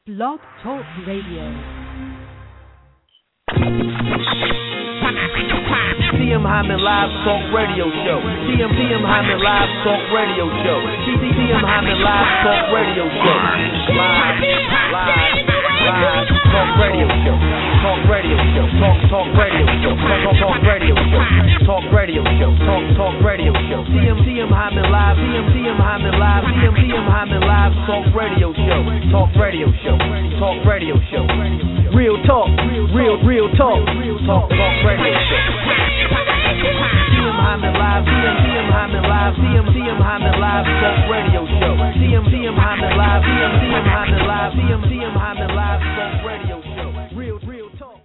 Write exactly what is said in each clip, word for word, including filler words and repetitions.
Blog Talk Radio. T M Hyman Live Talk Radio Show. T M T M Hyman Live Talk Radio Show. T M Hyman Live Talk Radio Show. Live, live, live Talk Radio Show. Talk Radio Show. Talk Talk Radio Show. Talk Talk Radio Show. Talk Radio Show. Talk Talk Radio Show. T M T M Hyman Live. T M T M Hyman Live. T M T M Hyman Live Talk Radio Show. Talk Radio Show. Talk Radio Show. Real talk. Real real talk. Talk Talk Radio Show. T M Hyman Live, T M T M Hyman Live, T M T M Hyman Live Talk Radio Show. T M T M Hyman Live, T M T M Hyman Live, T M T M Hyman Live Talk Radio Show. Real, real talk.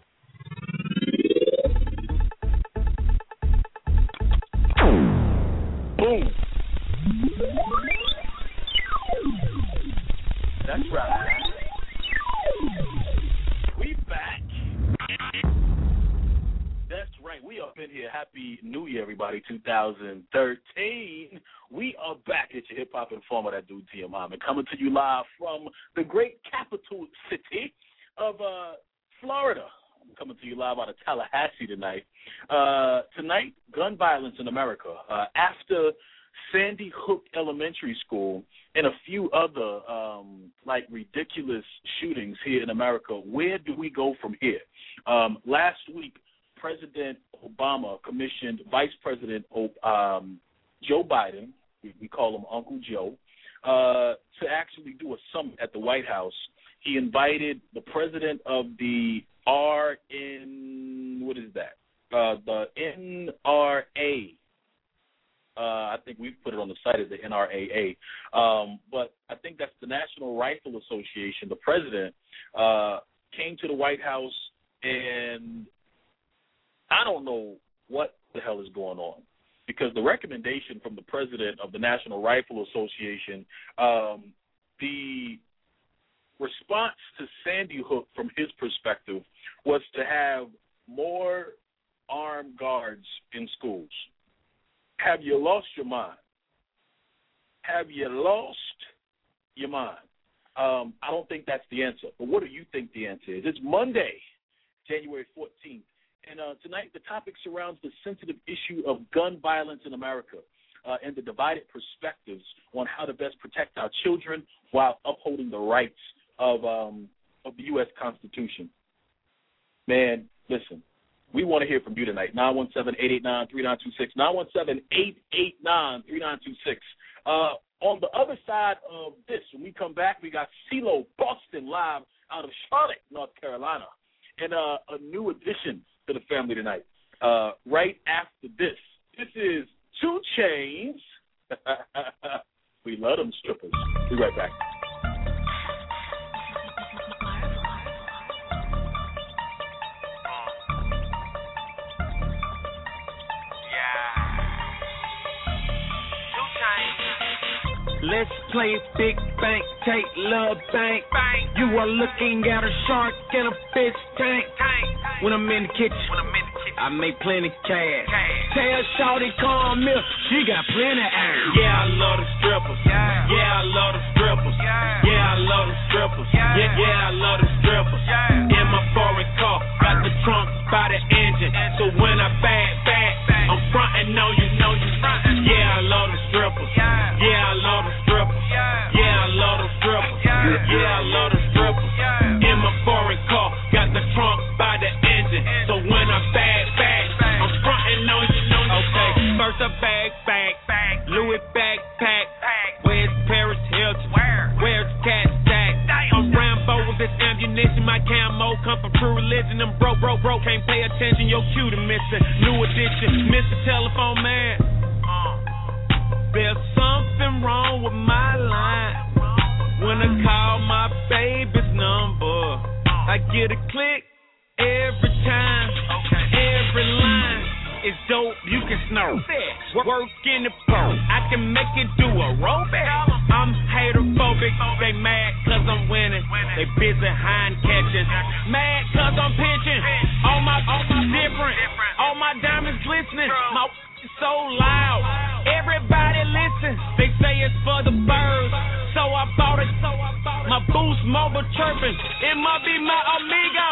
Boom. That's right. We back. That's right. We up in here. Happy New Year, everybody. two thousand thirteen. We are back at your hip-hop informer, that dude T M Hyman, coming to you live from the great capital city of uh, Florida. I'm coming to you live out of Tallahassee tonight. Uh, tonight, gun violence in America. Uh, after Sandy Hook Elementary School and a few other, um, like, ridiculous shootings here in America, where do we go from here? Um, last week, President Obama commissioned Vice President um, Joe Biden, we, we call him Uncle Joe, uh, to actually do a summit at the White House. He invited the president of the R N, what is that? Uh, the N R A. Uh, I think we've put it on the site as the N R A A. Um, but I think that's the National Rifle Association. The president uh, came to the White House, and I don't know what the hell is going on, because the recommendation from the president of the National Rifle Association, um, the response to Sandy Hook from his perspective was to have more armed guards in schools. Have you lost your mind? Have you lost your mind? Um, I don't think that's the answer. But what do you think the answer is? It's Monday, January fourteenth. And uh, tonight the topic surrounds the sensitive issue of gun violence in America uh, and the divided perspectives on how to best protect our children while upholding the rights of um, of the U S Constitution. Man, listen, we want to hear from you tonight. nine one seven, eight eight nine, three nine two six, nine one seven, eight eight nine, three nine two six. Uh, on the other side of this, when we come back, we got CeeLo Boston live out of Charlotte, North Carolina, and uh, a new addition to the family tonight. Uh, right after this, this is two Chainz. We love them strippers. Be right back. Let's play big bank, take love bank. Bang. You are looking at a shark in a fish tank. Tank. When I'm in the kitchen, when I'm in the kitchen, I make plenty cash. cash. Tell Shawty come here, she got plenty ass. Yeah, I love the strippers. Yeah, yeah I love the strippers. Yeah, yeah I love the strippers. Yeah, yeah, yeah I love the strippers. Yeah. In my foreign car, got the trunk by the engine. So when I bag back, I'm frontin' on you, know you frontin'. Yeah, I love the strippers. Yeah, yeah I love the strippers. Yeah, I love the strippers. Yeah, I love the strippers. In my foreign car, got the trunk by the engine. So when I bag back, I'm frontin' on you, know you. Okay, first I bag back, Louis backpack. Where's Paris Hilton? Where's Cat Stack? I'm Rambo with this ammunition. My camo come from True Religion. I'm broke, broke, broke. Can't pay attention. Your cue to missing. New edition, Mister Telephone Man. There's something wrong with my line. When I call my baby's number, I get a click every time. Every line is dope, you can snort. Work in the pro, I can make it do a rollback. I'm haterphobic, they mad cause I'm winning. They busy hind catching, mad cause I'm pitching. All my, all my different, all my diamonds glistening. My so loud, everybody listen. They say it's for the birds, so I bought it. My boost mobile chirping, it might be my amigo.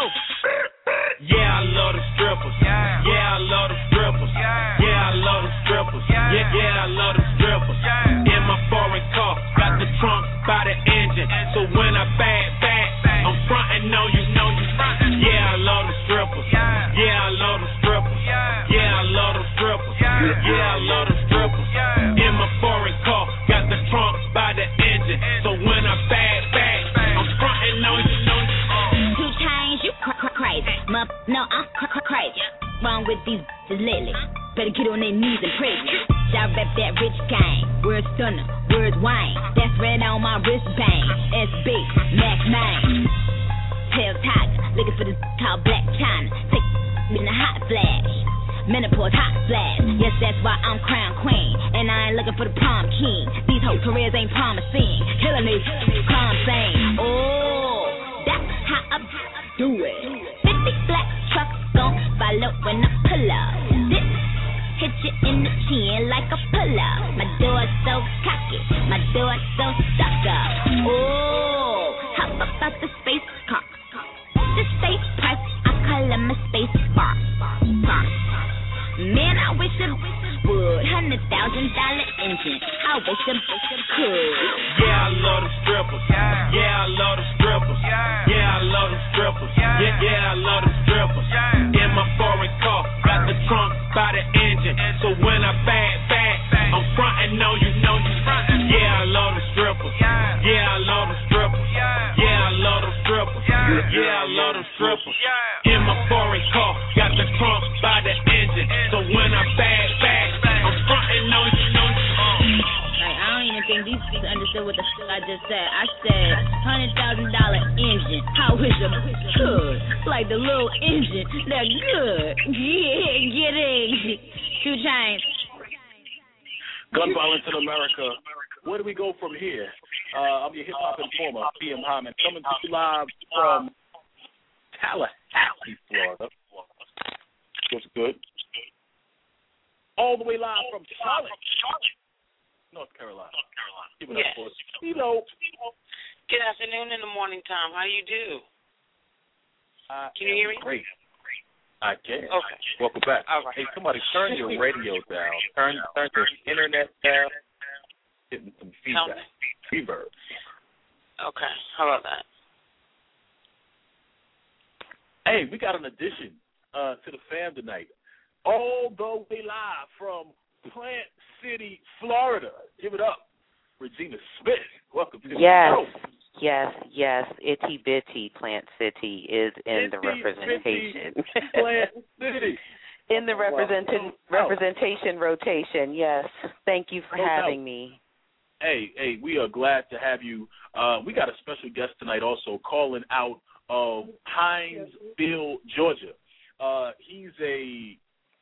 Yeah, I love the strippers. Yeah, I love the strippers. Yeah, I love the strippers. Yeah, yeah, I love the strippers. In my foreign car, got the trunk by the engine. So when I bag back, I'm frontin' on you, know you frontin'. Yeah, I love the strippers. Yeah, I love the strippers. Yeah, I love the strippers. Yeah, I love the strippers. In my foreign car, got the trunk by the engine. So when I bag back, I'm frontin' on you, know you. Two chains, you cr- cr- crazy. Mup, no, I'm cr- cr- crazy. Wrong with these bitches lately. Better get on their knees and pray. Y'all rep that rich gang. Where's Stunner? Where's Wayne? That's red on my wristband. S B, Mac Main. Tail tiger, looking for this called Black China. Take in the hot flash. Menopause hot flash. Yes, that's why I'm crown queen. And I ain't looking for the prom king. These whole careers ain't promising. Killing me, crime scene. Oh, that's how I do it. fifty black trucks gon' follow when I pull up. This hit you in the chin like a pull-up. My door's so cocky, my door's so stuck up. Oh, hop up out the space car. The space price, I call him a space bar. bar. Man, I wish a would. Hundred thousand dollar engine. I wish a bitch could. Yeah, I love the strippers. Yeah, I love the strippers. Yeah, I love the strippers. Yeah, yeah, I love the strippers. In my foreign car, got the trunk by the engine. So when I bag back, I'm frontin' on you, know you frontin'. Yeah, I love the strippers. Yeah, I love the strippers. Yeah, I love the strippers. Yeah, I love the strippers. In my foreign car, got the trunk by the engine. So when I bag back, I'm frontin' on you, know you. Like, I don't even think these people understood what the fuck I just said. I said, hundred thousand dollar engine. I wish a could. Like the little engine. They're good. Yeah, get in. Two chains. Gun violence in America. Where do we go from here? Uh, I'm your hip hop informer, P M Hyman, coming to you live from Tallahassee, Florida. What's good? All the way live from Charlotte, North Carolina. Give it yes. up for us. Hello. Good afternoon in the morning time. How you do? I Can you hear me? Great. I can. Okay. Welcome back. All right. Hey, somebody turn your radio down. Turn turn your internet down. Getting some feedback. Reverb. Okay. How about that? Hey, we got an addition uh, to the fam tonight. All the way live from Plant City, Florida. Give it up, Regina Smith. Welcome to the yes. show. Yes, yes, Itty Bitty Plant City is in Itty the representation. Plant City. in the represent- representation rotation, yes. Thank you for no having doubt. me. Hey, hey, we are glad to have you. Uh, we got a special guest tonight also calling out of Hinesville, Georgia. Uh, he's a,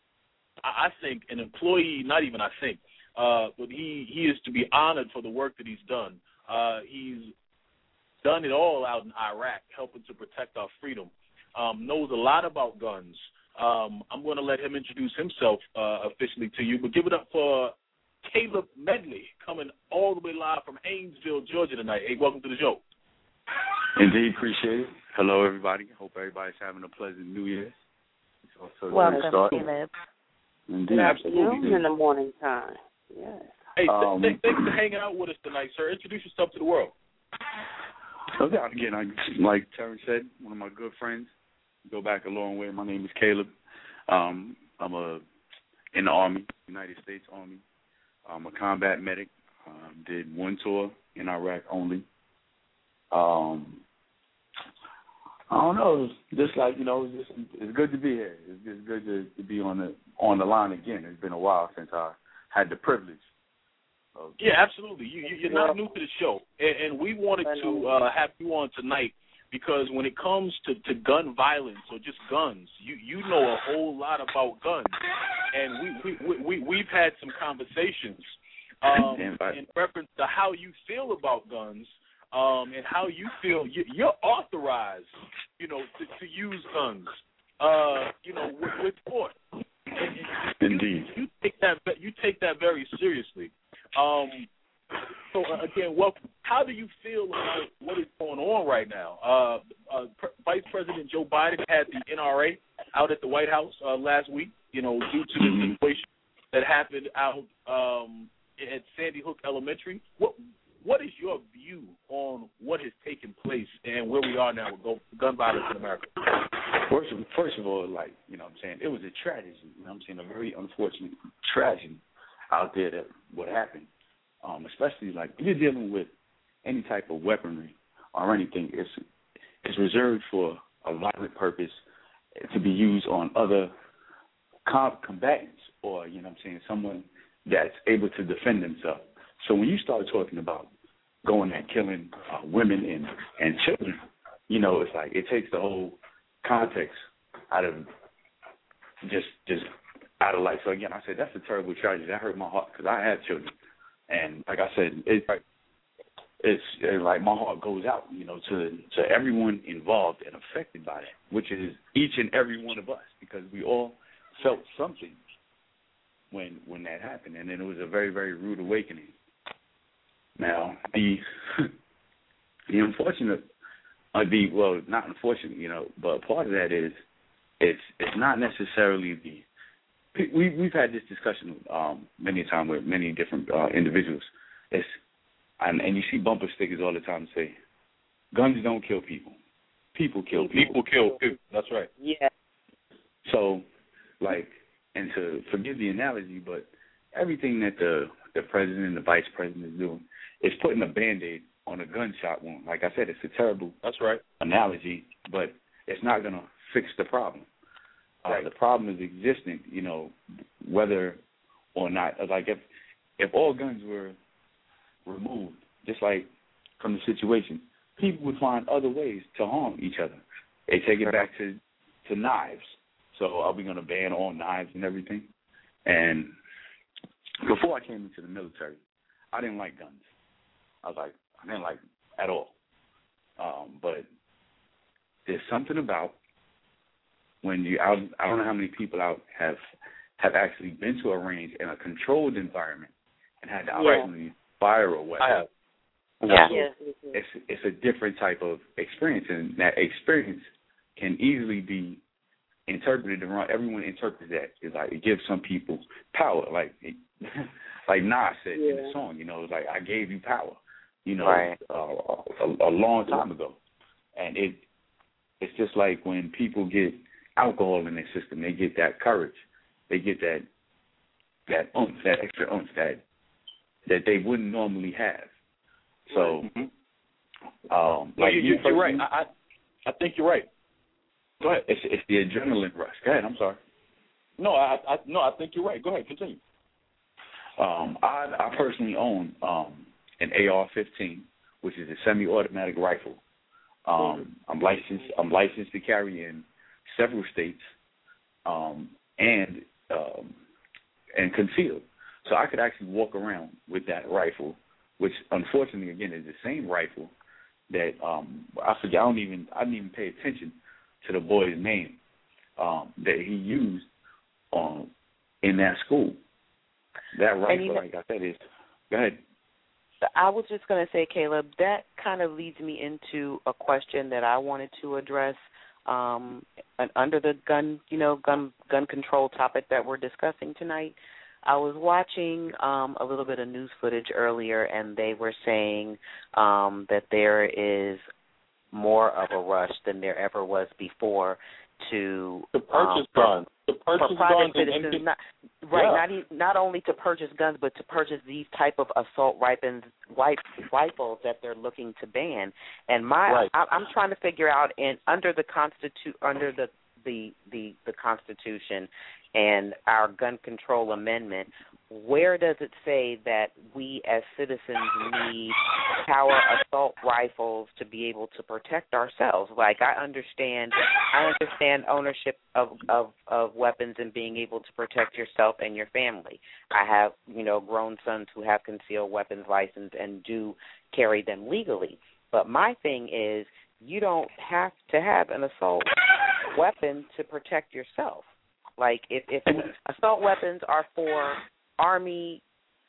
I think, an employee, not even I think, uh, but he, he is to be honored for the work that he's done. Uh, he's done it all out in Iraq, helping to protect our freedom, um, knows a lot about guns. Um, I'm going to let him introduce himself uh, officially to you, but give it up for Caleb Medley, coming all the way live from Hinesville, Georgia tonight. Hey, welcome to the show. Indeed, appreciate it. Hello, everybody. Hope everybody's having a pleasant New Year. So, Welcome, Caleb. Indeed. Good Absolutely. afternoon in the morning time. Yes. Hey, Um, th- th- thanks for hanging out with us tonight, sir. Introduce yourself to the world. Okay, again, I, like Terrence said, one of my good friends. Go back a long way. My name is Caleb. Um, I'm a in the Army, United States Army. I'm a combat medic. Um, did one tour in Iraq only. Um, I don't know. It's just like you know, it's, just, it's good to be here. It's just good to, to be on the on the line again. It's been a while since I had the privilege. Of, yeah, absolutely. You, you, you're not new to the show, and, and we wanted to uh, have you on tonight because when it comes to, to gun violence or just guns, you, you know a whole lot about guns, and we we, we we've had some conversations um, in reference to how you feel about guns. Um, and how you feel you, you're authorized, you know, to, to use guns, uh, you know, with, with force. Indeed, you, you take that you take that very seriously. Um, So uh, again, welcome. How do you feel about what is going on right now? Uh, uh, Pre- Vice President Joe Biden had the N R A out at the White House uh, last week. You know, due to the Mm-hmm. situation that happened out um, at Sandy Hook Elementary. What What is your view on what has taken place and where we are now with go- gun violence in America? First, of- first of all, like, you know what I'm saying, it was a tragedy. You know what I'm saying, a very unfortunate tragedy out there that what happened. Um, especially, like, if you're dealing with any type of weaponry or anything, it's, it's reserved for a violent purpose to be used on other com- combatants or, you know what I'm saying, someone that's able to defend themselves. So when you start talking about going and killing uh, women and, and children, you know, it's like it takes the whole context out of just just out of life. So again, I said that's a terrible tragedy. That hurt my heart because I have children, and like I said, it, it's, it's like my heart goes out, you know, to to everyone involved and affected by that, which is each and every one of us, because we all felt something when when that happened, and then it was a very very rude awakening. Now the the unfortunate, uh, the well not unfortunate, you know, but part of that is it's it's not necessarily the we we've had this discussion um, many times with many different uh, individuals. It's and, and you see bumper stickers all the time that say, "Guns don't kill people, people kill people." People kill people. That's right. Yeah. So, like, and to forgive the analogy, but everything that the the president and the vice president is doing is putting a Band-Aid on a gunshot wound. Like I said, it's a terrible That's right. analogy, but it's not going to fix the problem. Uh, Right. The problem is existing, you know, whether or not, like if if all guns were removed, just like from the situation, people would find other ways to harm each other. They take it back to, to knives. So are we going to ban all knives and everything? And before I came into the military, I didn't like guns. I was like, I didn't like them at all. Um, but there's something about when you, I, I don't know how many people out have have actually been to a range in a controlled environment and had the opportunity to fire a weapon. I have. Yeah. So Yes. it's it's a different type of experience, and that experience can easily be interpreted around. Everyone interprets that. It's like it gives some people power, like it, like Nas said in the song. You know, it's like I gave you power. You know, Right. uh, a, a long time ago, and it it's just like when people get alcohol in their system, they get that courage, they get that that oomph, that extra oomph that that they wouldn't normally have. So, Mm-hmm. um, No, like you, you you, you're right. I, I I think you're right. Go ahead. It's it's the adrenaline rush. Go ahead. I'm sorry. No, I, I no, I think you're right. Go ahead. Continue. Um, I I personally own um an A R fifteen, which is a semi-automatic rifle. Um, I'm licensed. I'm licensed to carry in several states, um, and um, and concealed. So I could actually walk around with that rifle, which unfortunately again is the same rifle that um, I forget. I don't even I didn't even pay attention to the boy's name um, that he used um, in that school. That rifle, you know, like I said, is go ahead. I was just going to say, Caleb, that kind of leads me into a question that I wanted to address um, under the gun, you know, gun gun control topic that we're discussing tonight. I was watching um, a little bit of news footage earlier, and they were saying um, that there is more of a rush than there ever was before to To purchase um, guns. To purchase for private guns and- citizens, and- not, right? Yeah. Not e- not only to purchase guns, but to purchase these type of assault rifles, rifles that they're looking to ban. And my, Right. I, I'm trying to figure out, in under the constitu under the the the the Constitution and our gun control amendment, where does it say that we as citizens need power assault rifles to be able to protect ourselves? Like, I understand, I understand ownership of, of, of weapons and being able to protect yourself and your family. I have, you know, grown sons who have concealed weapons license and do carry them legally. But my thing is, you don't have to have an assault weapon to protect yourself. Like, if, if assault weapons are for Army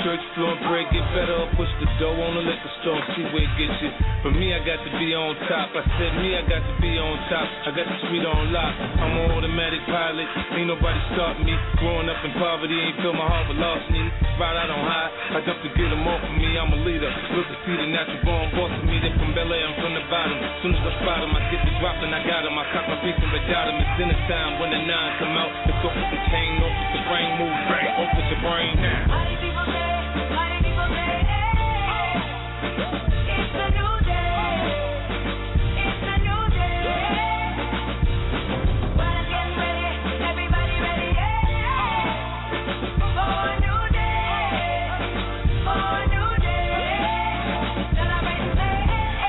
church floor, bread get better, or push the dough on the liquor store, see where it gets you. For me, I got to be on top. I said me, I got to be on top. I got the street on lock. I'm an automatic pilot. Ain't nobody stopping me. Growing up in poverty, ain't feel my heart with larceny. Right out on high, I jump to get them off of me. I'm a leader. Look to see the natural born boss of me. They from Bel Air, I'm from the bottom. Soon as I spot them, I get the drop and I got them. I cock my beef and regatta. It's dinner time when the nine come out. Let's go with the chain, off with the brain move, off with your brain. Party people say, party people say, hey, it's a new day, it's a new day. Well, I'm getting ready, everybody ready, yeah, for a new day, for a new day. Celebrate and say,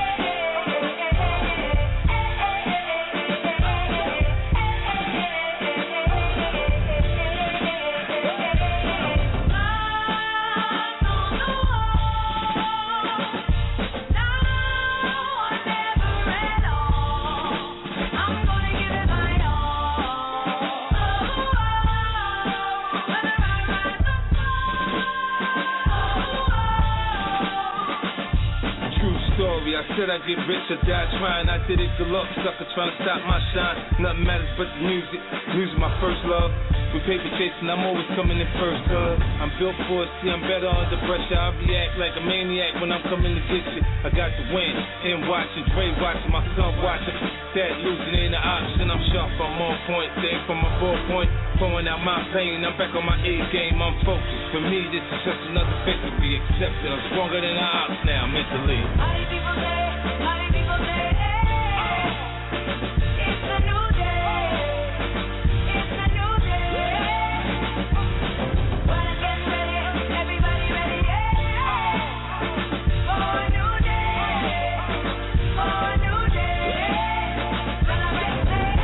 I said I'd get rich or die trying. I did it good luck, sucker trying to stop my shine. Nothing matters but the music. Music my first love. With paper chasing, I'm always coming in first, cuz I'm built for it, see I'm better under pressure. I react like a maniac when I'm coming to get you. I got the win, and watching, Dre watching, my son watching. That losing ain't an option, I'm sharp, I'm on point. There from my ballpoint, pouring out my pain. I'm back on my A game, I'm focused. For me, this is just another victory. Accepted, I'm stronger than the ops now, mentally. party people say, party people say, hey, it's a new day, it's a new day. Well, I'm getting ready, everybody ready, yeah, for a new day, for a new day. Celebrate and say,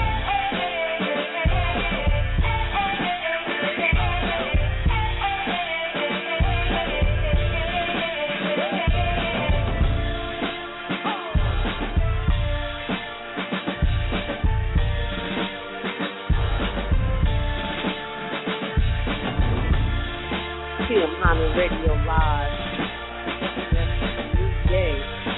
T M Hyman Radio Live. New day.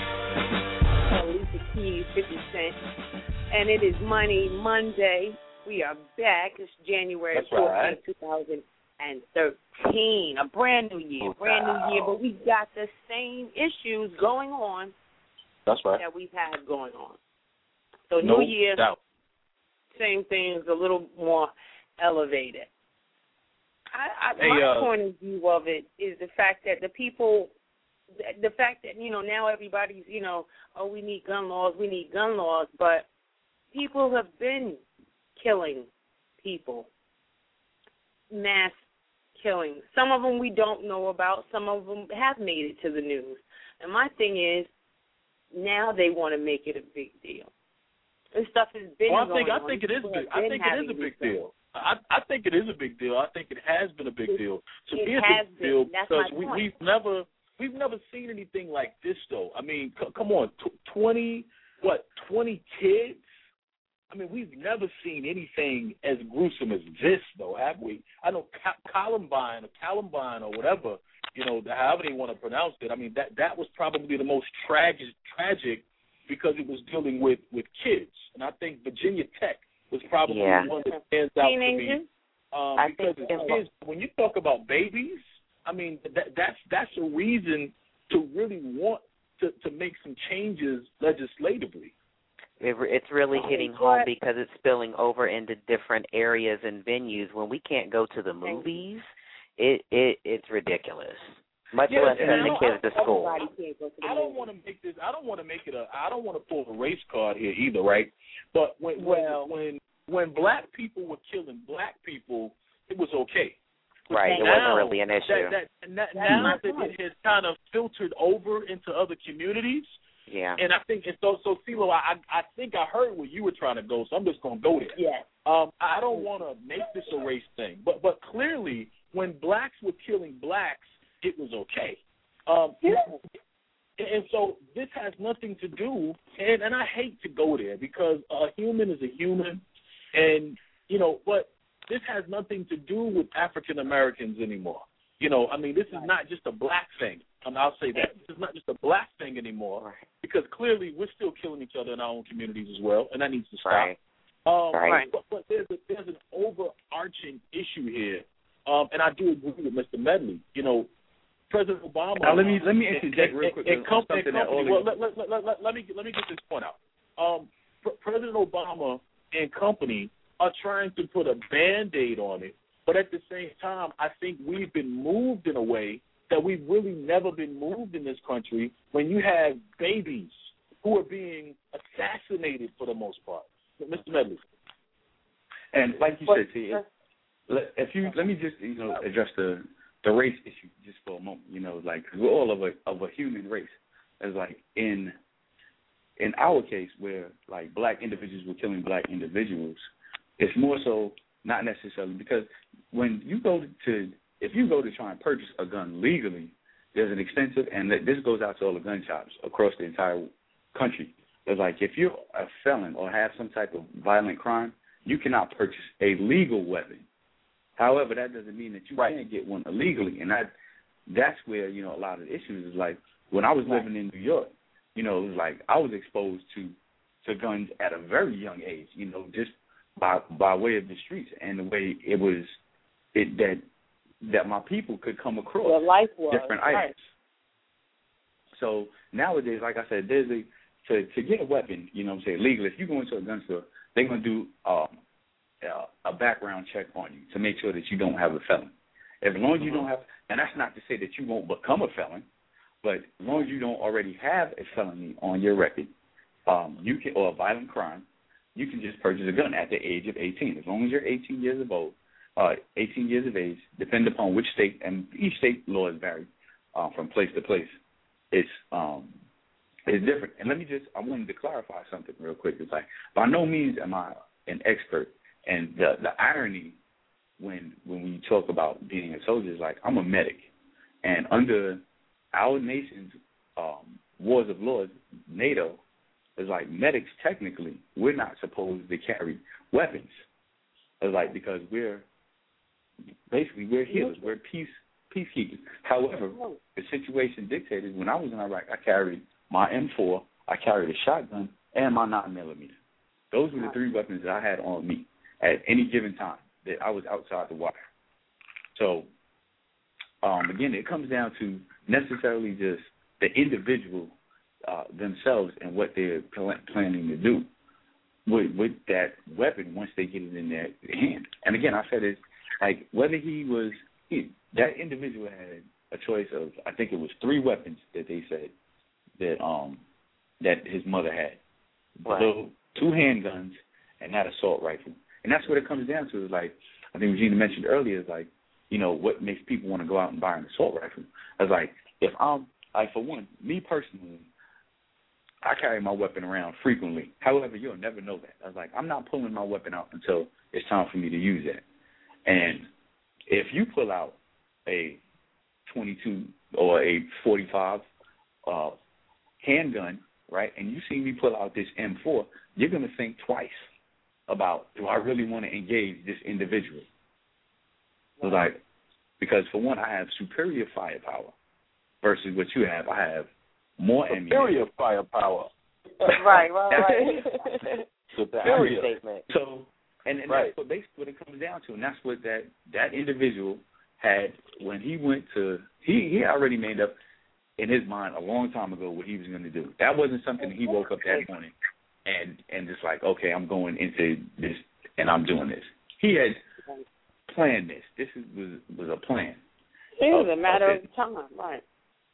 Alicia Keys, fifty Cent. And it is Money Monday. We are back. It's January That's fourteenth, right. two thousand thirteen. A brand new year. Brand new year. But we got the same issues going on That's right. that we've had going on. So No New Year, doubt. same things, a little more elevated. I, I, Hey, my uh, point of view of it is the fact that the people, the fact that, you know, now everybody's, you know, oh, we need gun laws, we need gun laws, but people have been killing people, mass killing. Some of them we don't know about, some of them have made it to the news. And my thing is, now they want to make it a big deal. This stuff has been Well, I going think I on. think it is People big. have I been think it is having a big these deal. I, I think it is a big deal. I think it has been a big deal. To It me, it's has a big been. deal That's because my we, point. we've never we've never seen anything like this, though. I mean, c- come on, t- twenty what twenty kids? I mean, we've never seen anything as gruesome as this, though, have we? I know Ca- Columbine or Columbine or whatever, you know, however they want to pronounce it. I mean, that that was probably the most tragic tragic because it was dealing with with kids, and I think Virginia Tech was probably Yeah. the one that stands out to Teenagers? me. Um, I because think it's kids, when you talk about babies, I mean that that's that's a reason to really want to, to make some changes legislatively. It, it's really hitting home because it's spilling over into different areas and venues. When we can't go to the movies, it, it it's ridiculous. Much Yeah, less and send I the don't- kids to school. Everybody can't go to the I don't movies. want to make this. I don't want to make it a. I don't want to pull a race card here either, right? But when Well- when when when black people were killing black people, it was okay. Right, it Now, wasn't really an issue. That, that, and that, now that it has kind of filtered over into other communities, Yeah. and I think and so. So, CeeLo, I I think I heard where you were trying to go, so I'm just gonna go there. Yes. Um, I don't want to make this a race thing, but but clearly, when blacks were killing blacks, it was okay. Um, Yeah. And so this has nothing to do, and, and I hate to go there because a human is a human, and, you know, but this has nothing to do with African Americans anymore. You know, I mean, this is not just a black thing. And I'll say that. This is not just a black thing anymore, right. because clearly we're still killing each other in our own communities as well, and that needs to stop. Right. Um, right. But, but there's, a, there's an overarching issue here, um, and I do agree with Mister Medley. You know, President Obama. Now, let me let me interject real quick. And, com- and company, well, let, let, let, let, let me let me get this point out. Um, President Obama and company are trying to put a Band-Aid on it, but at the same time, I think we've been moved in a way that we've really never been moved in this country when you have babies who are being assassinated for the most part. Mister Medley. And like you but, said, see, if, if you let me just you know address the the race issue just for a moment. You know, like we're all of a of a human race. It's like in in our case where like black individuals were killing black individuals, it's more so not necessarily because when you go to if you go to try and purchase a gun legally, there's an extensive and this goes out to all the gun shops across the entire country. It's like if you're a felon or have some type of violent crime, you cannot purchase a legal weapon. However, that doesn't mean that you right. can't get one illegally, and that that's where you know a lot of the issues is like when I was right. living in New York, you know, it was like I was exposed to to guns at a very young age, you know, just by by way of the streets and the way it was it that that my people could come across well, life was, different right. items. So nowadays, like I said, there's a to to get a weapon, you know what I'm saying, legally, if you go into a gun store, they're going to do um, uh, a background check on you to make sure that you don't have a felon. As long as mm-hmm. you don't have, and that's not to say that you won't become a felon, but as long as you don't already have a felony on your record, um, you can, or a violent crime, you can just purchase a gun at the age of eighteen. As long as you're eighteen years of old, uh, eighteen years of age, depending upon which state, and each state laws vary uh, from place to place. It's um, it's different. And let me just, I wanted to clarify something real quick. It's like, by no means am I an expert. And the the irony when when we talk about being a soldier is like, I'm a medic. And under our nation's um, wars of laws, NATO, is like medics technically, we're not supposed to carry weapons. It's like because we're, basically we're healers, we're peace peacekeepers. However, the situation dictated when I was in Iraq, I carried my M four, I carried a shotgun, and my nine millimeter. Those were the three weapons that I had on me at any given time that I was outside the wire. So, um, again, it comes down to necessarily just the individual uh, themselves and what they're pl- planning to do with, with that weapon once they get it in their hand. And again, I said it like whether he was he, that individual had a choice of, I think it was three weapons that they said that um that his mother had. Right. So two handguns and that assault rifle. And that's what it comes down to is like, I think Regina mentioned earlier, is like, you know, what makes people want to go out and buy an assault rifle. I was like, if I'm, like for one, me personally, I carry my weapon around frequently. However, you'll never know that. I was like, I'm not pulling my weapon out until it's time for me to use it. And if you pull out a twenty-two or a forty-five uh, handgun, right, and you see me pull out this M four, you're going to think twice about, do I really want to engage this individual? So like, because for one, I have superior firepower versus what you have. I have more ammunition. Superior firepower. right, right, right. Superior. So, and, and right. that's what basically what it comes down to, and that's what that, that individual had when he went to, he, he already made up in his mind a long time ago what he was going to do. That wasn't something he woke up that morning and and just like, okay, I'm going into this and I'm doing this. He had planned this. This is, was was a plan. It was a matter okay. of time, right?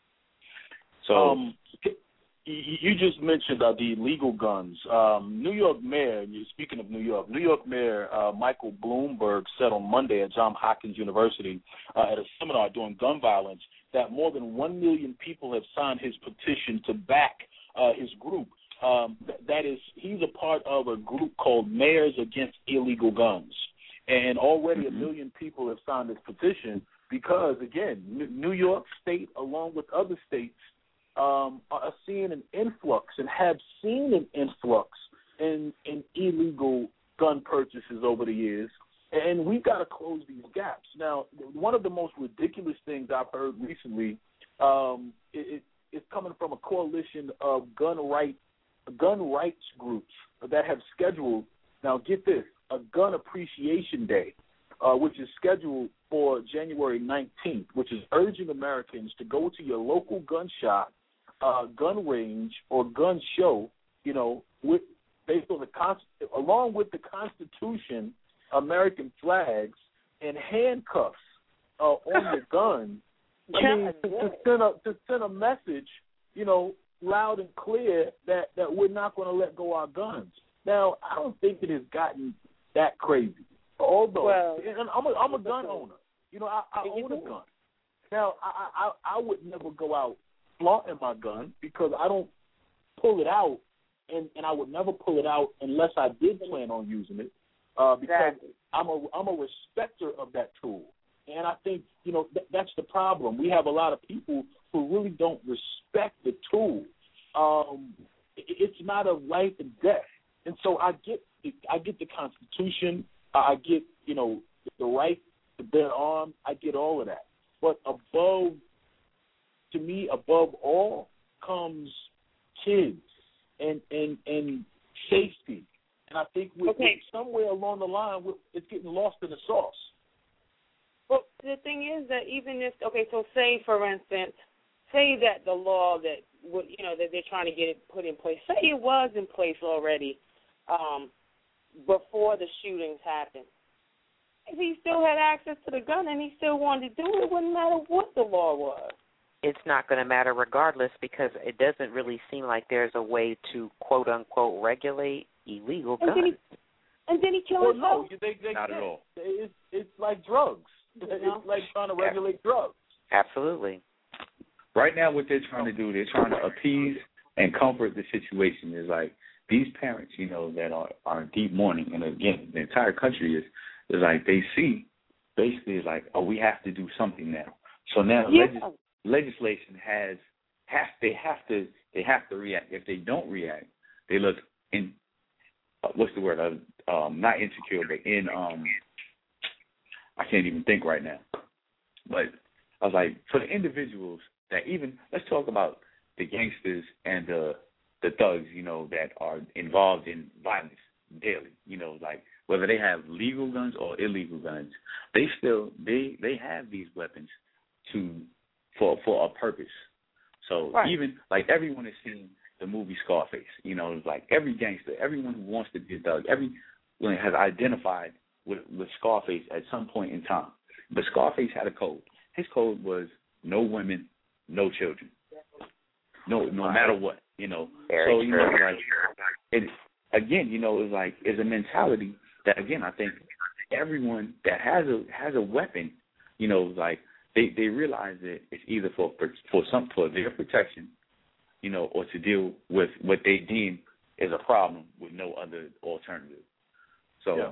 So um, you just mentioned uh, the illegal guns. Um, New York Mayor, speaking of New York, New York Mayor uh, Michael Bloomberg said on Monday at Johns Hopkins University uh, at a seminar doing gun violence that more than one million people have signed his petition to back uh, his group. Um, that is, he's a part of a group called Mayors Against Illegal Guns. And already mm-hmm. a million people have signed this petition because, again, New York State, along with other states, um, are seeing an influx and have seen an influx in, in illegal gun purchases over the years. And we've got to close these gaps. Now, one of the most ridiculous things I've heard recently um, is, is coming from a coalition of gun right, gun rights groups that have scheduled, now get this, a gun appreciation day, uh, which is scheduled for January nineteenth, which is urging Americans to go to your local gun shop, uh, gun range, or gun show, you know, with based on the along with the Constitution, American flags, and handcuffs uh, on your gun. I mean, to, to send a to send a message, you know, loud and clear that, that we're not going to let go of our guns. Now, I don't think it has gotten that crazy. Although, well, and I'm a I'm a gun owner. You know, I, I own a gun. Now, I, I I would never go out flaunting my gun because I don't pull it out, and, and I would never pull it out unless I did plan on using it. Uh, because exactly. I'm a I'm a respecter of that tool, and I think you know th- that's the problem. We have a lot of people who really don't respect the tool. Um, it, it's not of life and death, and so I get I get the Constitution, I get you know the right to bear arms, I get all of that. But above, to me, above all comes kids and and and safety. And I think we're okay. somewhere along the line, we're, it's getting lost in the sauce. Well, the thing is that even if, okay, so say, for instance, say that the law that, would, you know, that they're trying to get it put in place, say it was in place already um, before the shootings happened. If he still had access to the gun and he still wanted to do it, it wouldn't matter what the law was. It's not going to matter regardless because it doesn't really seem like there's a way to, quote, unquote, regulate illegal guns. And then he, and then he killed well, himself. No, they, they not can't. at all. It's, it's like drugs. It's no. like trying to regulate yeah. drugs. Absolutely. Right now what they're trying to do, they're trying to appease and comfort the situation. Is like these parents, you know, that are, are in deep mourning, and again, the entire country is, is like they see basically is like, oh, we have to do something now. So now yeah. legis- legislation has, has they have to they have to react. If they don't react, they look in uh, what's the word? Uh, um, not insecure, but in um, I can't even think right now. But I was like, for the individuals that even let's talk about the gangsters and the the thugs, you know, that are involved in violence daily, you know, like whether they have legal guns or illegal guns, they still they they have these weapons to for for a purpose. So right. even like everyone has seen the movie Scarface, you know, it's like every gangster, everyone who wants to be a thug, everyone has identified with, with Scarface at some point in time. But Scarface had a code. His code was no women, no children, no no matter what, you know. Very so you true. know, like it again, you know, it's like it's a mentality that again I think everyone that has a has a weapon, you know, like they, they realize that it's either for for some for their protection, you know, or to deal with what they deem is a problem with no other alternative. So yeah.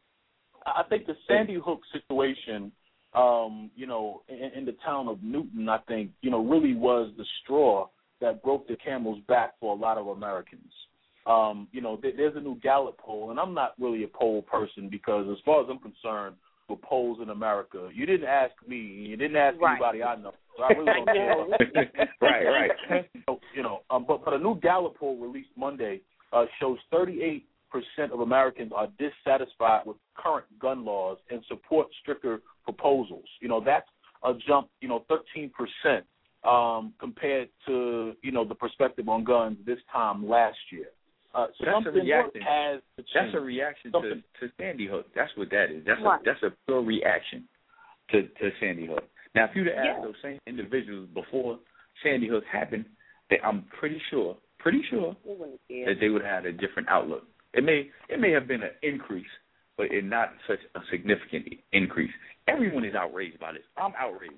I think the Sandy Hook situation, um, you know, in, in the town of Newton, I think, you know, really was the straw that broke the camel's back for a lot of Americans. Um, you know, th- there's a new Gallup poll, and I'm not really a poll person because as far as I'm concerned, with polls in America, you didn't ask me, you didn't ask right. anybody I know. So I really don't care. right, right. So, you know, um, but, but a new Gallup poll released Monday uh, shows thirty-eight percent of Americans are dissatisfied with current gun laws and support stricter proposals. You know, that's a jump, you know, thirteen percent um, compared to, you know, the perspective on guns this time last year. Uh, that's a reaction. Has to that's a reaction to, to Sandy Hook. That's what that is. That's right. a that's a pure reaction to, to Sandy Hook. Now, if you'd have asked yeah. those same individuals before Sandy Hook happened, they, I'm pretty sure, pretty sure yeah. that they would have had a different outlook. It may it may have been an increase, but it not such a significant increase. Everyone is outraged by this. I'm outraged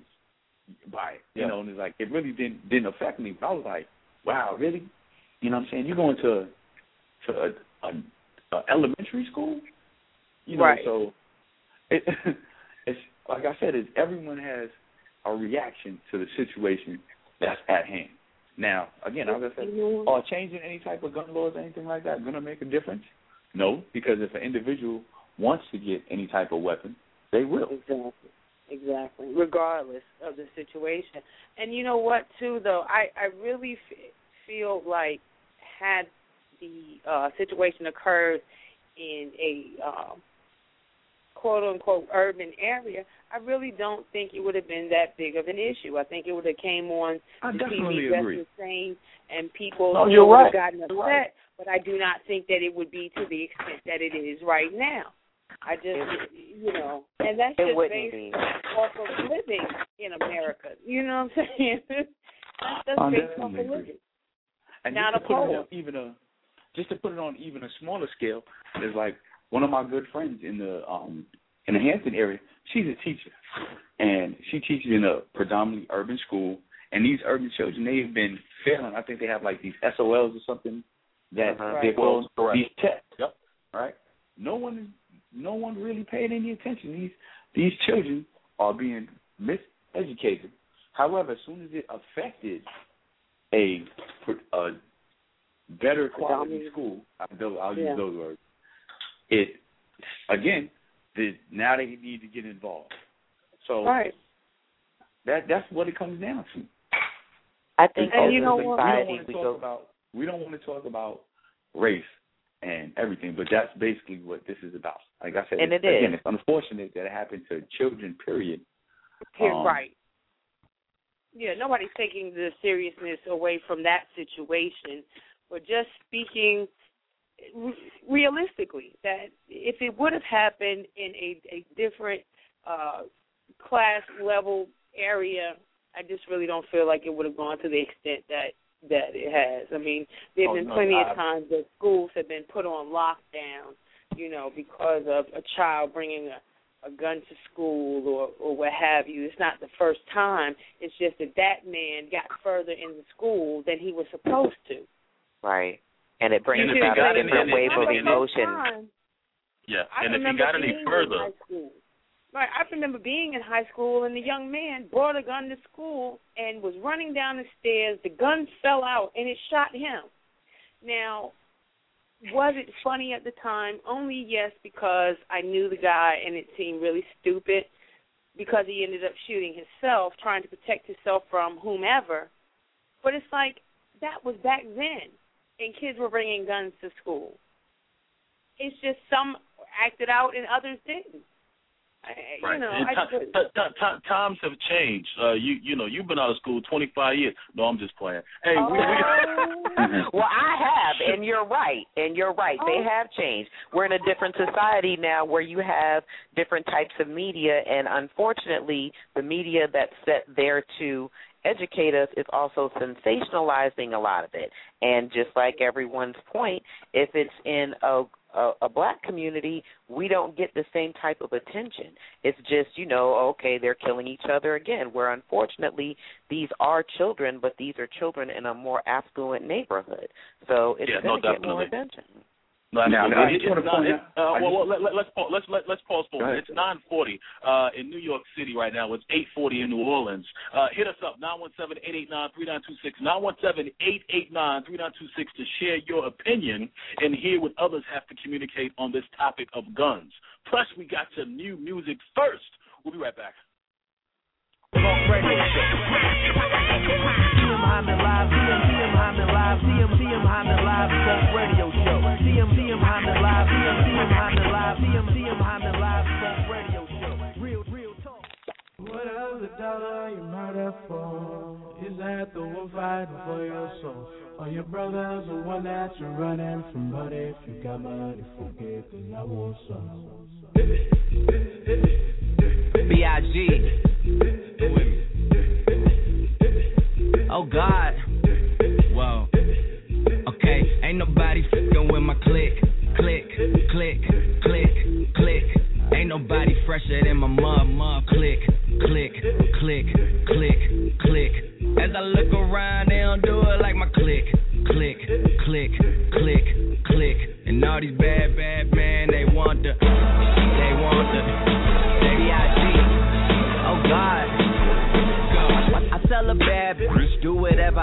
by it. You yeah. know, and it's like it really didn't didn't affect me. But I was like, wow, really? You know what I'm saying? You're going to to a, a, a elementary school, you know. Right. So it, it's like I said, it's everyone has a reaction to the situation that's at hand. Now, again, as I said, mm-hmm. are changing any type of gun laws, anything like that, going to make a difference? No, because if an individual wants to get any type of weapon, they will. Exactly. Exactly. Regardless of the situation. And you know what, too, though? I, I really f- feel like had the uh, situation occurred in a uh, quote-unquote urban area, I really don't think it would have been that big of an issue. I think it would have came on I the T definitely V agree. just the same, and people No, you you're know, would right. have gotten upset, You're right. but I do not think that it would be to the extent that it is right now. I just, you know, and that's It just wouldn't based be. off of living in America. You know what I'm saying? That's just I based off definitely of agree. living. And Not just a to put it poll. on even a, just to put it on even a smaller scale, is like one of my good friends in the um in the Hampton area. She's a teacher, and she teaches in a predominantly urban school. And these urban children, they've been failing. I think they have like these S O Ls or something that Uh-huh. they're called Correct. these tests. Yep. Right. No one, no one really paid any attention. These these children are being miseducated. However, as soon as it affected a, a better quality school, I'll, I'll use Yeah. those words. It again, the, now they need to get involved. So Right. that that's what it comes down to. I think And as you a know what? society we don't want to we talk go. about we don't want to talk about race and everything, but that's basically what this is about. Like I said, And it's, it is. again, it's unfortunate that it happened to children. Period. Yeah, Um, right. Yeah, nobody's taking the seriousness away from that situation, but just speaking re- realistically, that if it would have happened in a, a different uh, class level area, I just really don't feel like it would have gone to the extent that that it has. I mean, there have Oh, been no, plenty I- of times that schools have been put on lockdown, you know, because of a child bringing a a gun to school or, or what have you. It's not the first time. It's just that that man got further in the school than he was supposed to. Right. And it brings And if about he got a any- different and wave if- of and if- emotion. Yeah, I and if he remember got any being further, in high school. Right, I remember being in high school and the young man brought a gun to school and was running down the stairs. The gun fell out and it shot him. Now, was it funny at the time? Only yes, because I knew the guy and it seemed really stupid because he ended up shooting himself, trying to protect himself from whomever. But it's like that was back then, and kids were bringing guns to school. It's just some acted out and others didn't. I, right? You know, And I ti- just, ti- ti- ti- times have changed. Uh, you you know, you've been out of school twenty-five years. No, I'm just playing. Hey, we, we Well, I have, and you're right, and you're right. Oh. They have changed. We're in a different society now where you have different types of media, and unfortunately, the media that's set there to educate us is also sensationalizing a lot of it. And just like everyone's point, if it's in a A, a black community, we don't get the same type of attention. It's just, you know, okay, they're killing each other again, where unfortunately these are children, but these are children in a more affluent neighborhood. So it's Yeah, going to no, get more definitely. attention. No, Now, absolutely. I It- just it's wanna not- point it- out- uh, I well, just- well, let, let, let's pause, let's let, let's pause for Go a minute. ahead. It's nine forty uh, in New York City right now. It's eight forty in New Orleans. Uh, hit us up nine one seven, eight eight nine, three nine two six nine one seven, eight eight nine, three nine two six to share your opinion and hear what others have to communicate on this topic of guns. Plus, we got some new music first. We'll be right back. Whatever dollar you murder for, is that the one fighting for your soul? Or your brother's the one that you're running from? But if you got money, forget that I want some. B I G Oh God. Whoa. Okay, ain't nobody fucking with my click, click, click, click, click. Ain't nobody fresher than my mom, mom. Click, click, click, click, click. As I look around, they don't do it like my click, click, click, click, click. And all these bad, bad men, they want the, they want the, B I G Oh God. I, I tell a bad bitch, do whatever I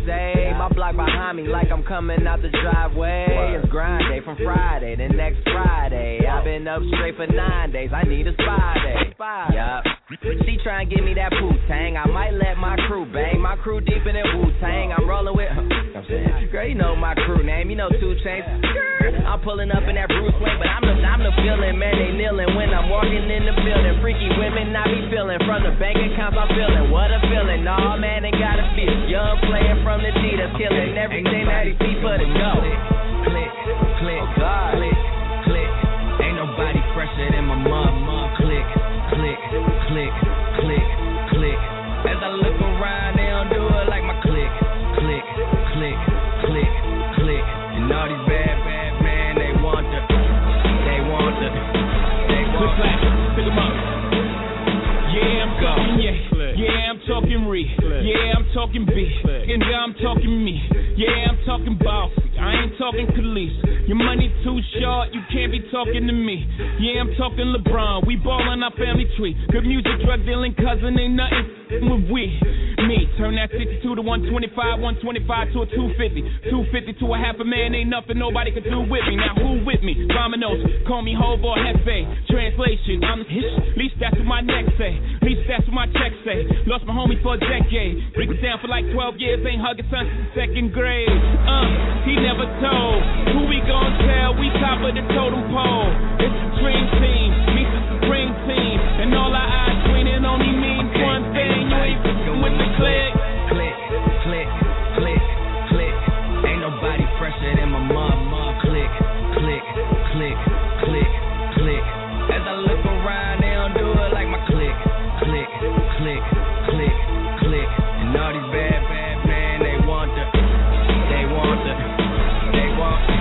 say. My block behind me like I'm coming out the driveway. It's grind day from Friday to next Friday. I've been up straight for nine days. I need a spy day. Yup. She try and give me that Wu-Tang. I might let my crew bang. My crew deep in that Wu-Tang. I'm rolling with, huh, I'm saying, girl, you know my crew name. You know two Chainz. I'm pulling up in that Bruce Wayne, but I'm the, I'm the feeling, man. They kneeling when I'm walking in the building. Freaky women, I be feeling. From the bank accounts, I'm feeling. What a feeling. Nah, man, ain't gotta feel. Young player from the G that's killing everything that he see for the go. Click, click, God. Click, click. Ain't nobody fresher than my mom. Click, click, click, click, click. As I look around, they don't do it like my click, click, click, click, click. And all these bad, bad men, they want the, they want the, they want the. Pick 'em up. Yeah, I'm talking, yeah, yeah, I'm talking re, yeah, I'm talking B, and I'm talking me, yeah, I'm talking bossy, I ain't talking Khalees. Your money too short, you can't be talking to me. Yeah, I'm talking LeBron, we ballin' our family tree. Good music, drug dealing, cousin, ain't nothing with we. Me, turn that sixty-two to one twenty-five, one twenty-five to a two fifty, two fifty to a half a man, ain't nothing nobody can do with me. Now who with me? Dominoes, call me Hov or Hefe. Translation, I'm the hish, least that's what my neck say. Least that's what my check say. Lost my homie for a decade. Break it down for like twelve years, ain't hugging son since second grade. Uh, he never told. Who we gon' tell? We top of the totem pole. It's the dream team, meets the supreme team. And all our eyes twinning only means one thing. You ain't f***ing with the click. Click, click, click, click. Ain't nobody fresher than my mom. Click, click, click, click, click. As I look around, they don't do it like my click. Click, click, click, click. And all these bad, bad men, they want the, they want the, they want the.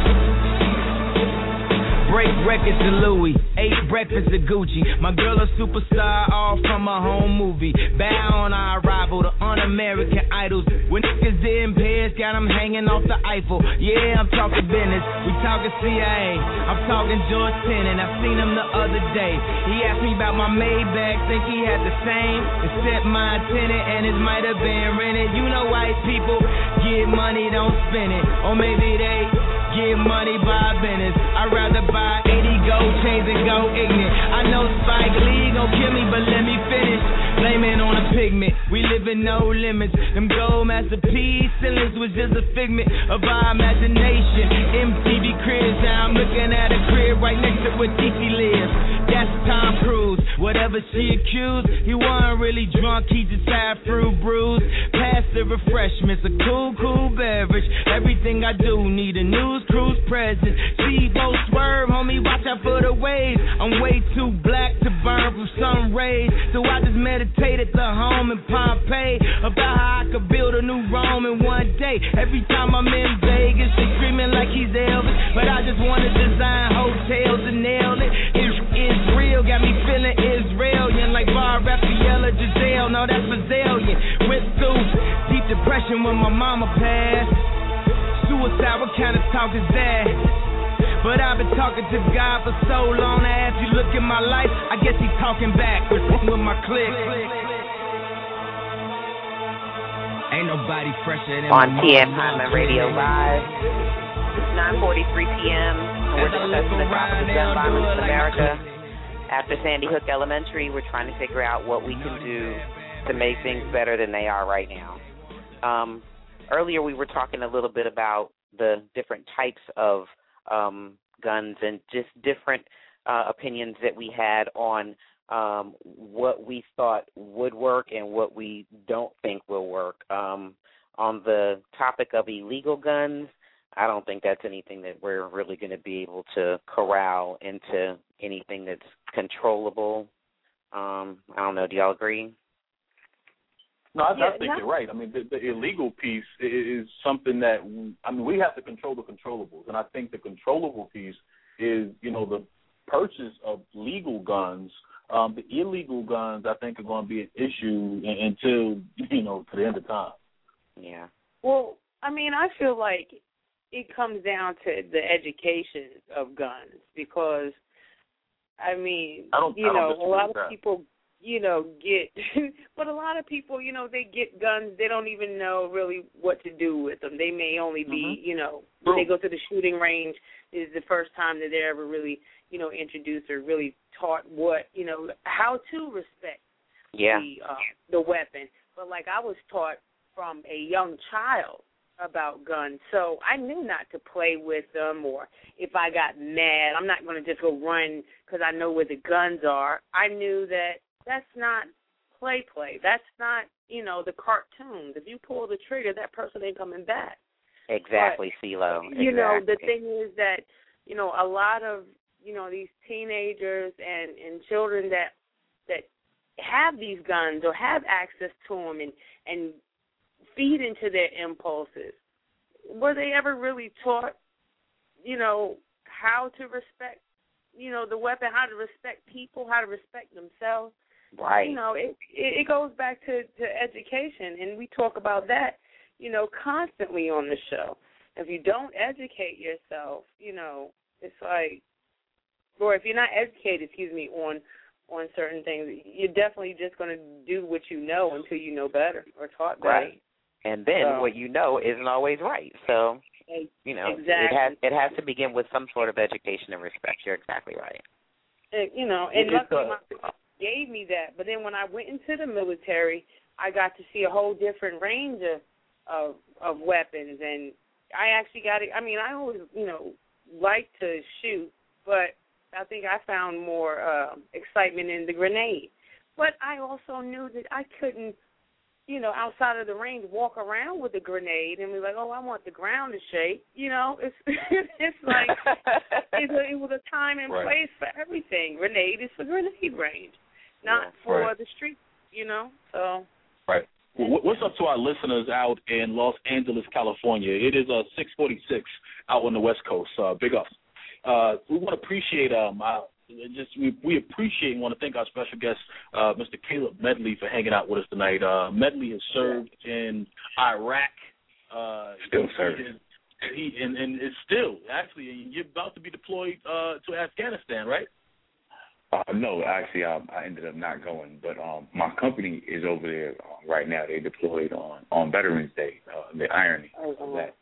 Break records to Louis, eight breakfasts to Gucci. My girl a superstar, all from a home movie. Bow on our arrival to un-American idols. When niggas in Paris, got them hanging off the Eiffel. Yeah, I'm talking business, we talking C I A. I'm talking George Tenet, I seen him the other day. He asked me about my Maybach, think he had the same, except my tenant and it might have been rented. You know white people get money, don't spend it. Or maybe they get money by business. I'd rather buy eighty gold chains and go ignorant. I know Spike Lee gon' kill me, but let me finish. Blame it on a pigment. We live in no limits. Them gold masterpiece ceilings was just a figment of our imagination. M T V cribs, now I'm looking at a crib right next to where T C lives. That's Tom Cruise. Whatever she accused, he wasn't really drunk, he just had fruit brews. Pass the refreshments, a cool, cool beverage. Everything I do need a news cruise present. Speedboat swerve, homie, watch out for the waves. I'm way too black to burn from sun rays, so I just meditate at the home in Pompeii about how I could build a new Rome in one day. Every time I'm in Vegas, they screaming like he's Elvis, but I just wanna design hotels and nail it. It's, it's real, got me feeling Israelian like Bar Raphael or Giselle. No, that's Brazilian. Went through deep depression when my mama passed. Suicide, what kind of talk is that? But I've been talking to God for so long. Now as you look at my life, I guess he's talking back with, with my click. Ain't nobody fresher than on T M Hyman Radio Live. It's nine forty-three p.m. and we're discussing the topic of gun violence in America. After Sandy Hook Elementary, we're trying to figure out what we can do to make things better than they are right now. Um, earlier we were talking a little bit about the different types of um, guns and just different uh, opinions that we had on um, what we thought would work and what we don't think will work. Um, on the topic of illegal guns, I don't think that's anything that we're really going to be able to corral into anything that's controllable. Um, I don't know. Do y'all agree? No, I, Yeah, I think not- you're right. I mean, the, the illegal piece is something that, I mean, we have to control the controllables. And I think the controllable piece is, you know, the purchase of legal guns. Um, the illegal guns, I think, are going to be an issue until, you know, to the end of time. Yeah. Well, I mean, I feel like it comes down to the education of guns because, I mean, I don't- you I don't know, a disagree lot with of that. people you know, get, but a lot of people, you know, they get guns, they don't even know really what to do with them. They may only be, mm-hmm. you know, when they go to the shooting range, is the first time that they're ever really, you know, introduced or really taught what, you know, how to respect yeah. the uh, the weapon. But like I was taught from a young child about guns, so I knew not to play with them, or if I got mad, I'm not going to just go run because I know where the guns are. I knew that that's not play play. That's not, you know, the cartoons. If you pull the trigger, that person ain't coming back. Exactly, but, CeeLo. You exactly. know, the thing is that, you know, a lot of, you know, these teenagers and, and children that that have these guns or have access to them and, and feed into their impulses, were they ever really taught, you know, how to respect, you know, the weapon, how to respect people, how to respect themselves? Right. You know, it it, it goes back to, to education, and we talk about that, you know, constantly on the show. If you don't educate yourself, you know, it's like, or if you're not educated, excuse me, on on certain things, you're definitely just going to do what you know until you know better or taught better. Right. And then so, what you know isn't always right. So, you know, exactly. it has it has to begin with some sort of education and respect. You're exactly right. And, you know, and It's luckily a, my father gave me that. But then when I went into the military, I got to see a whole different range of of, of weapons. And I actually got it. I mean, I always, you know, like to shoot, but I think I found more uh, excitement in the grenade. But I also knew that I couldn't, you know, outside of the range, walk around with a grenade and be like, oh, I want the ground to shake. You know, it's it's like it's a, it was a time and right. place for everything. Grenade is for grenade range, not yeah, for right. the street. You know, so right. Well, what's up to our listeners out in Los Angeles, California? It is uh, six forty-six out on the West Coast. Uh, big ups. Uh, we want to appreciate um, our, just we, we appreciate and want to thank our special guest, uh, Mister Caleb Medley, for hanging out with us tonight. Uh, Medley has served in Iraq. Uh, still serving. He and, and it's still actually you're about to be deployed uh, to Afghanistan, right? Uh, no, actually, I, I ended up not going. But um, my company is over there uh, right now. They deployed on on Veterans Day. Uh, the irony of that.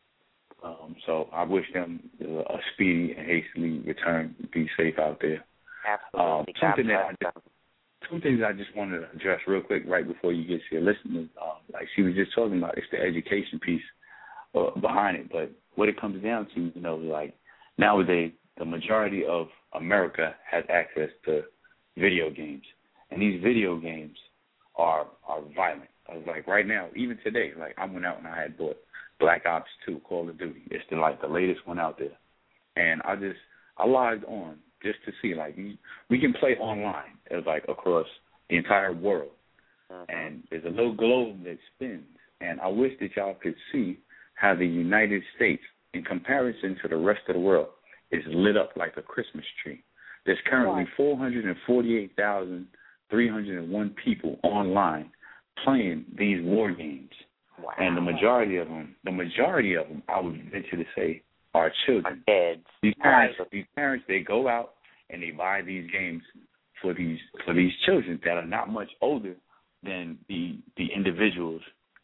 Um, so I wish them a speedy and hastily return. Be safe out there. Absolutely. Um, something that I just, two things I just wanted to address real quick right before you get to your listeners. Um, like she was just talking about, it's the education piece uh, behind it. But what it comes down to, you know, like nowadays, the majority of America has access to video games, and these video games are are violent. I was like, right now, even today, like I went out and I had bought Black Ops two, Call of Duty. It's the like the latest one out there, and I just I logged on just to see like we can play online as like across the entire world, uh-huh. and there's a little globe that spins, and I wish that y'all could see how the United States, in comparison to the rest of the world, is lit up like a Christmas tree. There's currently four hundred forty-eight thousand three hundred one people online playing these war games. Wow. And the majority of them, the majority of them, I would venture to say, are children. Kids. These parents, these parents, they go out and they buy these games for these for these children that are not much older than the the individuals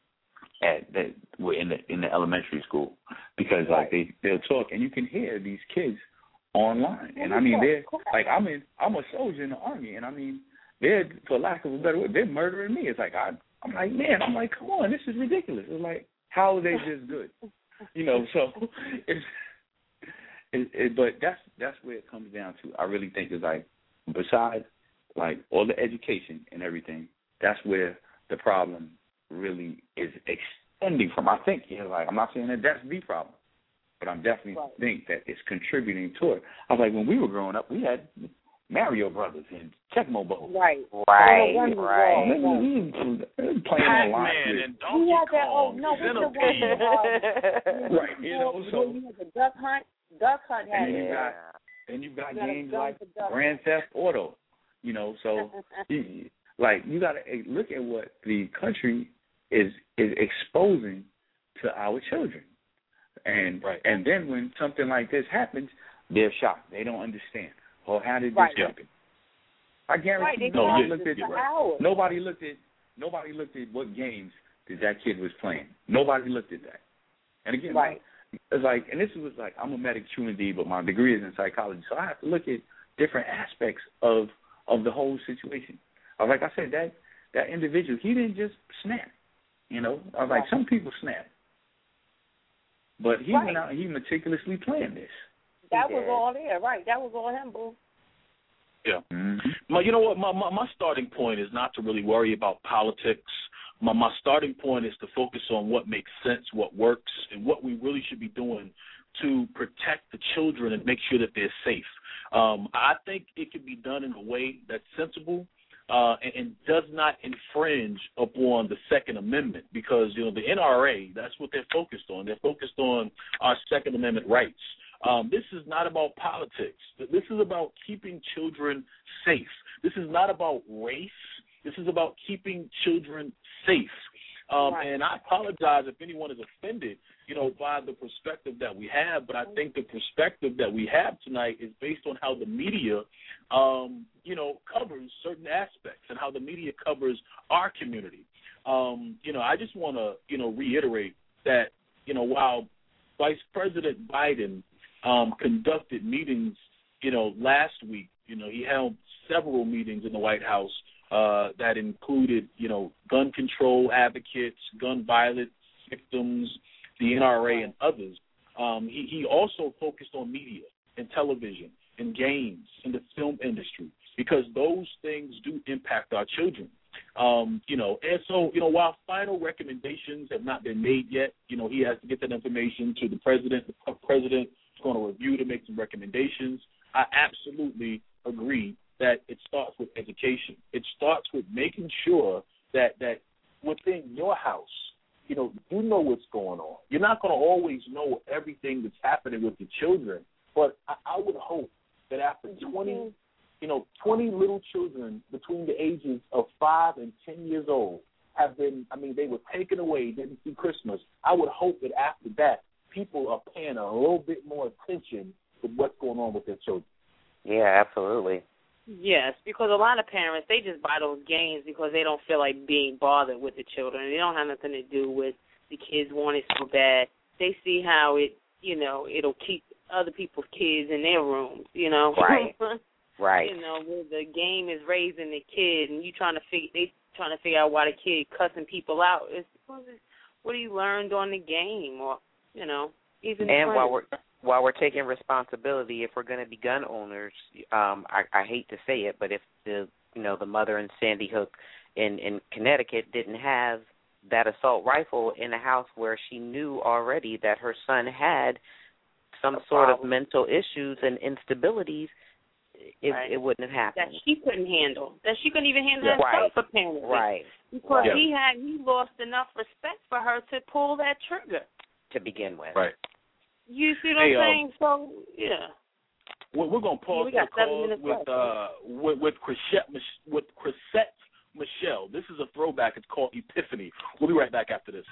at that were in the in the elementary school, because like they they'll talk and you can hear these kids online, and I mean they're like I'm in I'm a soldier in the army, and I mean they're, for lack of a better word, they're murdering me. It's like I. I'm like, man, I'm like, come on, this is ridiculous. It's like, how are they this good? You know, so it's, it, it, but that's that's where it comes down to. I really think it's like, besides like all the education and everything, that's where the problem really is extending from. I think, you know, like I'm not saying that that's the problem, but I'm definitely right. think that it's contributing to it. I was like, when we were growing up, we had Mario Brothers and Tecmo Bowl. Right. Right, right. right. Playing Pac-Man online. and Donkey Kong, no, Centipede. Right, you know, so. You had the Duck Hunt. Duck Hunt had and it. you got, and you got you games like Grand Theft Auto, you know, so, you, like, you got to look at what the country is is exposing to our children. And right. and then when something like this happens, they're shocked. They don't understand. Or how did this right. happen? I guarantee Right, you, they nobody practice looked at for hours. nobody looked at nobody looked at what games that that kid was playing. Nobody looked at that. And again, right. it's like, and this was like, I'm a medic, true indeed, but my degree is in psychology, so I have to look at different aspects of of the whole situation. I was like I said, that that individual, he didn't just snap. You know, I was like, some people snap, but he right. went out and he meticulously planned this. That was all there, right? That was all him, boo. Yeah. Mm-hmm. My, you know what? My, my my starting point is not to really worry about politics. My my starting point is to focus on what makes sense, what works, and what we really should be doing to protect the children and make sure that they're safe. Um, I think it can be done in a way that's sensible uh, and, and does not infringe upon the Second Amendment, because you know the N R A, that's what they're focused on. They're focused on our Second Amendment rights. Um, this is not about politics. This is about keeping children safe. This is not about race. This is about keeping children safe. Um, right. And I apologize if anyone is offended, you know, by the perspective that we have, but I think the perspective that we have tonight is based on how the media, um, you know, covers certain aspects and how the media covers our community. Um, you know, I just want to, you know, reiterate that, you know, while Vice President Biden um, conducted meetings, you know, last week, you know, he held several meetings in the White House uh, that included, you know, gun control advocates, gun violence victims, the N R A, and others. Um, he, he also focused on media and television and games and the film industry, because those things do impact our children. Um, you know, and so, you know, while final recommendations have not been made yet, you know, he has to get that information to the president. The president is going to review to make some recommendations. I absolutely agree that it starts with education. It starts with making sure that, that within your house, you know, you know what's going on. You're not going to always know everything that's happening with your children, but I, I would hope that after twenty, you know, twenty little children between the ages of five and ten years old have been, I mean, they were taken away, didn't see Christmas. I would hope that after that, people are paying a little bit more attention to what's going on with their children. Yeah, absolutely. Yes, because a lot of parents, they just buy those games because they don't feel like being bothered with the children. They don't have nothing to do with the kids want it so bad. They see how it, you know, it'll keep other people's kids in their rooms, you know. Right. Right. You know, where the game is raising the kid, and you trying to figure, they trying to figure out why the kid cussing people out. It's because it's what he learned on the game, or you know, even. And friends. while we're while we're taking responsibility, if we're going to be gun owners, um, I, I hate to say it, but if the you know the mother in Sandy Hook in in Connecticut didn't have that assault rifle in a house where she knew already that her son had some sort of mental issues and instabilities, it, right. it wouldn't have happened. That she couldn't handle. That she couldn't even handle Yeah. herself, Right. apparently. Right. Because Right. he had he lost enough respect for her to pull that trigger. To begin with. Right. You see what Hey, I'm um, saying? So, yeah. We're, we're going to pause we the got seven call minutes with, left. uh, with with Chrisette, Mich- with Chrisette Michelle. This is a throwback. It's called Epiphany. We'll be right back after this.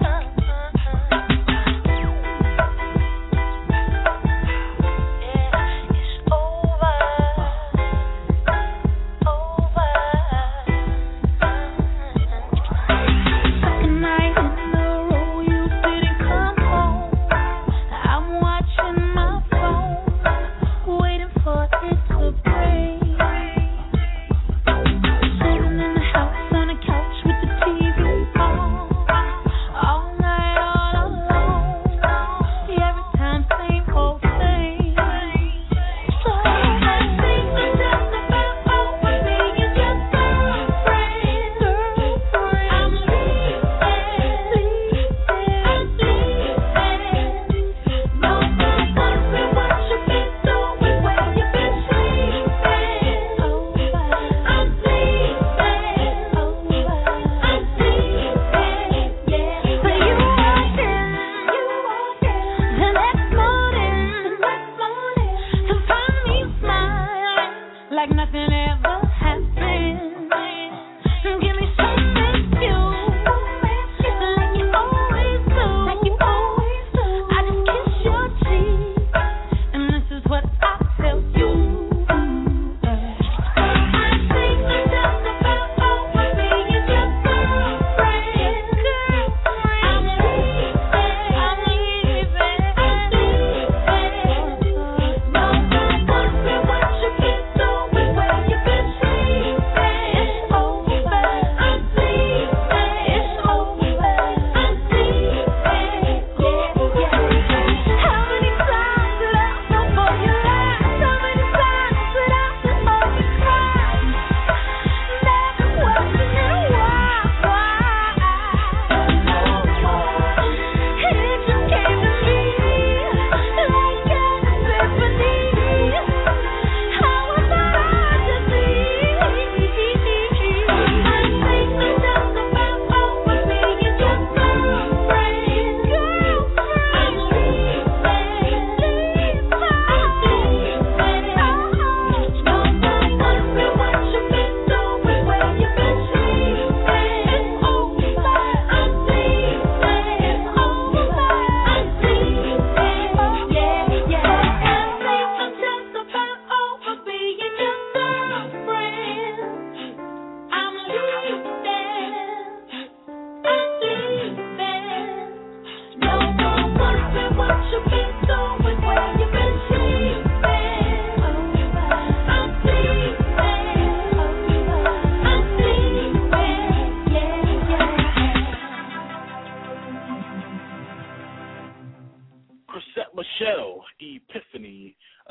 Yeah.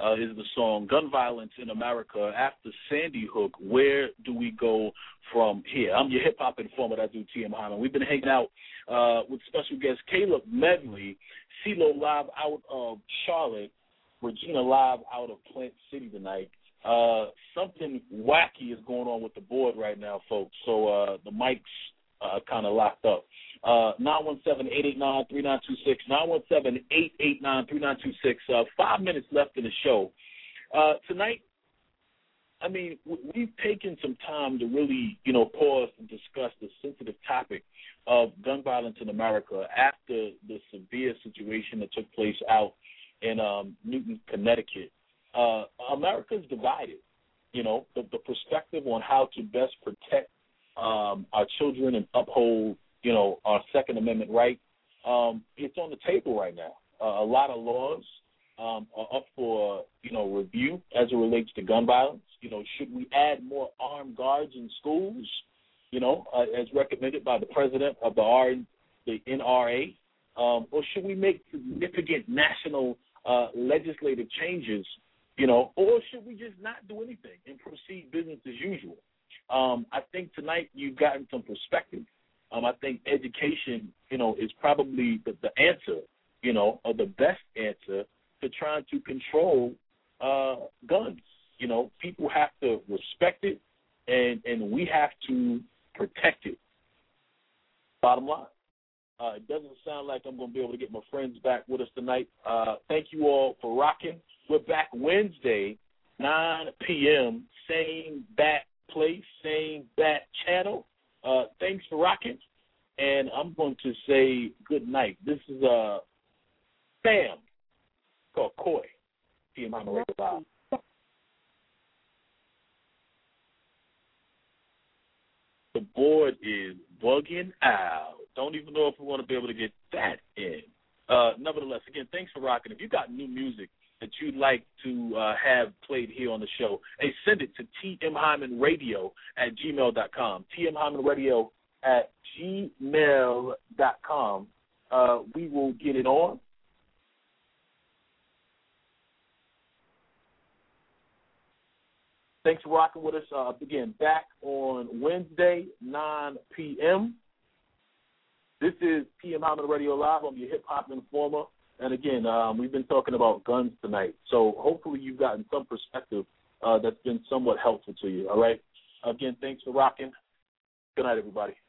uh, is the song Gun Violence in America. After Sandy Hook, where do we go from here? I'm your hip-hop informer, that dude T M Hyman. We've been hanging out uh, with special guest Caleb Medley, CeeLo live out of Charlotte, Regina live out of Plant City tonight. Uh, something wacky is going on with the board right now, folks, so uh, the mics uh, kind of locked up. Uh, nine one seven, eight eight nine, three nine two six, nine one seven, eight eight nine, three nine two six. Uh, five minutes left in the show. Uh, tonight, I mean, we've taken some time to really, you know, pause and discuss the sensitive topic of gun violence in America after the severe situation that took place out in um, Newton, Connecticut. Uh, America's divided, you know, the, the perspective on how to best protect um, our children and uphold, you know, our Second Amendment right, um, it's on the table right now. Uh, a lot of laws um, are up for, you know, review as it relates to gun violence. You know, should we add more armed guards in schools, you know, uh, as recommended by the president of the, R, the N R A, um, or should we make significant national uh, legislative changes, you know, or should we just not do anything and proceed business as usual? Um, I think tonight you've gotten some perspective. Um, I think education, you know, is probably the, the answer, you know, or the best answer to trying to control uh, guns. You know, people have to respect it, and, and we have to protect it. Bottom line. Uh, it doesn't sound like I'm going to be able to get my friends back with us tonight. Uh, thank you all for rocking. We're back Wednesday, nine p.m., same bat place, same bat channel. Uh, thanks for rocking, and I'm going to say good night. This is uh, Sam called Coy, T M Hyman Radio Live. The board is bugging out. Don't even know if we want to be able to get that in. Uh, nevertheless, again, thanks for rocking. If you got new music that you'd like to uh, have played here on the show, hey, send it to T M Hyman Radio at gmail dot com. T M Hyman Radio at gmail dot com. Uh, we will get it on. Thanks for rocking with us. Uh, again, back on Wednesday, nine p.m. This is T M Hyman Radio Live. I'm your hip-hop informer. And, again, um, we've been talking about guns tonight. So hopefully you've gotten some perspective uh, that's been somewhat helpful to you, all right? Again, thanks for rocking. Good night, everybody.